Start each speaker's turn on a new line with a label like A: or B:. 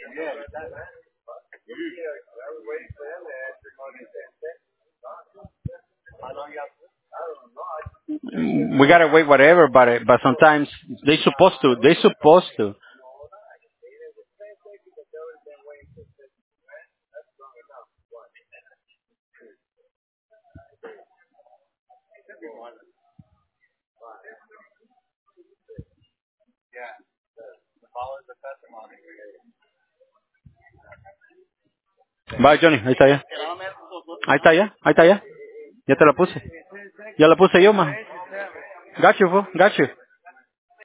A: We gotta wait whatever, but sometimes they supposed to. Bye, Johnny, ahí está ya. Ahí está ya, ahí está ya. Ya te la puse. Ya la puse yo, man. Got you, fool. Got you.